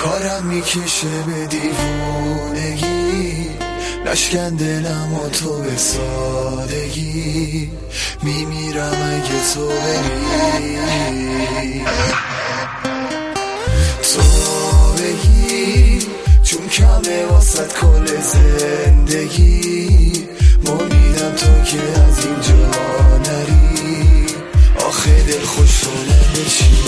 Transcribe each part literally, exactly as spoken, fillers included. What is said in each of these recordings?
کارم میکشه به دیوونگی، نشکن دلم و تو به سادگی، میمیرم اگه تو بری. تو بگی چون کمه واسد کل زندگی، مومیدم تو که از اینجا نری، آخه دل خوش کنه چی.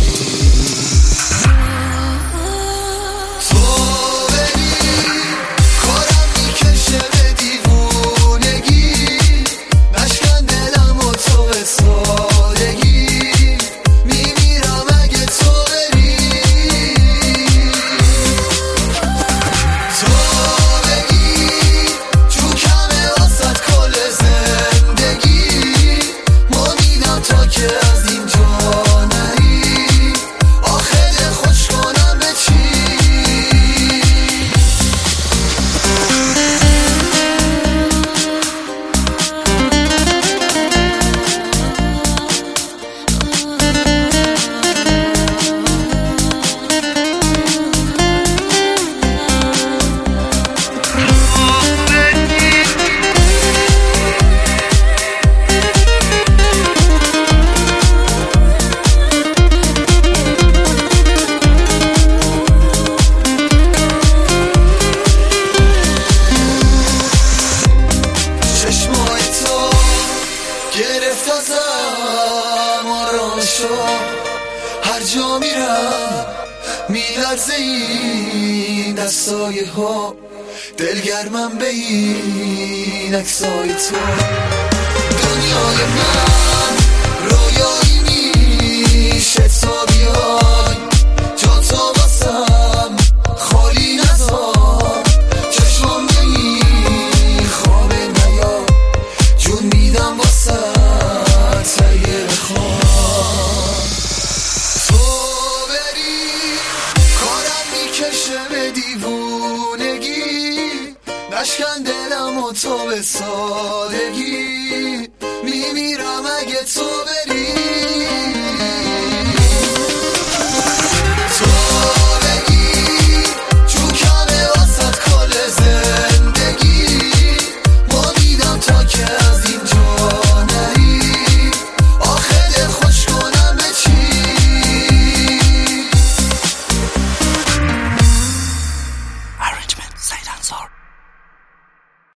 گرفت ازم آرامشو، هر جا میرم میلرزه این دستای ها، دلگرمم به این عکسای تو. دنیای من رویایی میشه تا بیای، جا تو واسم خالی نذار، چشمام نمی خوابه نیا، جون میدم واسه تهیه بخواه. تو بری کارم میکشه به دیوونگی، نشکن دلم و تو به سادگی، میمیرم اگه تو بری.